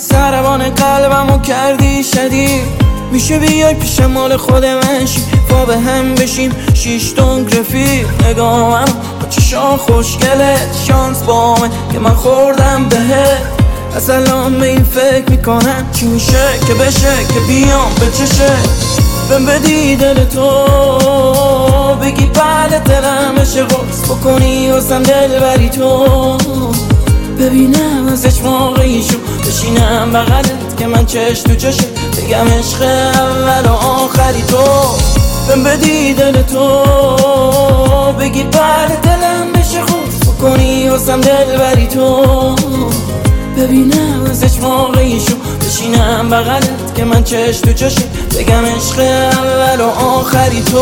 سربان قلبمو کردی شدید. میشه بیای پیش مال خود منشی فا به هم بشیم 6 دنگ رفیق. نگاهم با چشام خوشگلت شانس بامه که من خوردم بهت. از الان به این فکر میکنم چی میشه که بشه که بیام به چشه. بهم بدی دل تو بگی بعد دلم بشه قرص بکنی حسن دل بری تو. ببینم ازش واقعیشو بشینم بغلت که من چش تو چشه بگم عشق اول و آخری تو. بهم بدی دل تو بگی بعد دلم بشه قرص بکنی حسن دل بری تو. ببینم ازش واقعیشو بشینم بغلت که من چش تو چشه بگم عشق اول و آخری تو.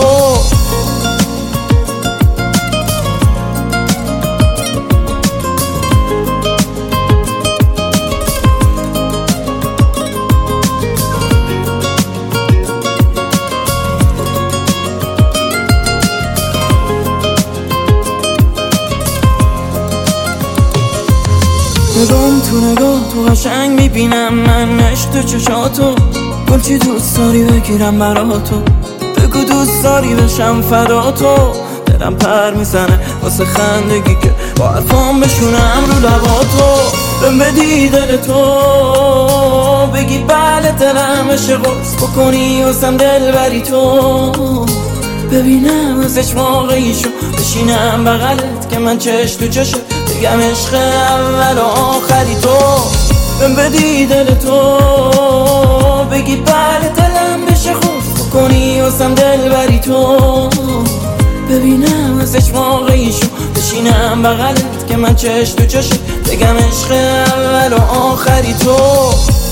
نگام تو نگاه تو قشنگ میبینم من عشق تو چشاتو. گل چی دوست داری بگیرم براتو بگو دوست داری بشم فداتو. دلم پر میزنه واسه خندگی که با حرفام بشونم رو لباتو. بهم بدی دل تو بگی بله دلم بشه قرص بکنی حسن دل بری تو. ببینم ازش واقعیشو بشینم بغلت که من چش تو چشه بگم عشق اول و آخری تو. بهم بدی دل تو بگی بله دلم بشه قرص بکنی حسن دل بری تو. ببینم ازش واقعیشو بشینم بغلت که من چش تو چشه بگم عشق اول و آخری تو.